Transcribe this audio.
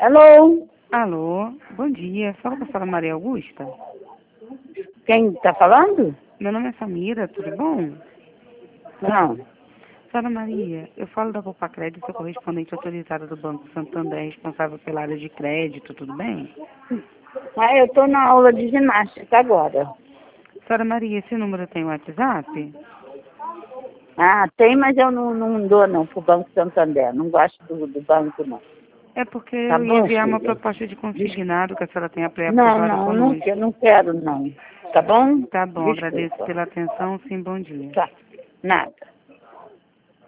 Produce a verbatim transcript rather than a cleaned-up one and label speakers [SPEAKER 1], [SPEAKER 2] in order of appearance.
[SPEAKER 1] Alô?
[SPEAKER 2] Alô, bom dia. Fala com a senhora Maria Augusta.
[SPEAKER 1] Quem está falando?
[SPEAKER 2] Meu nome é Samira, tudo bom?
[SPEAKER 1] Não.
[SPEAKER 2] Senhora Maria, eu falo da Copa Crédito, sou correspondente autorizada do Banco Santander, responsável pela área de crédito, tudo bem?
[SPEAKER 1] Ah, eu estou na aula de ginástica agora.
[SPEAKER 2] Senhora Maria, esse número tem WhatsApp?
[SPEAKER 1] Ah, tem, mas eu não, não dou não pro Banco Santander. Não gosto do, do banco, não.
[SPEAKER 2] É porque
[SPEAKER 1] Tá
[SPEAKER 2] eu ia
[SPEAKER 1] bom,
[SPEAKER 2] enviar uma
[SPEAKER 1] filha?
[SPEAKER 2] proposta de consignado que a senhora tenha
[SPEAKER 1] Não,
[SPEAKER 2] pré-aprovado
[SPEAKER 1] não, não,
[SPEAKER 2] conosco.
[SPEAKER 1] que- não quero não. Tá bom?
[SPEAKER 2] Tá bom, agradeço
[SPEAKER 1] Desculpa.
[SPEAKER 2] pela atenção, sim, bom dia.
[SPEAKER 1] Tá. Nada.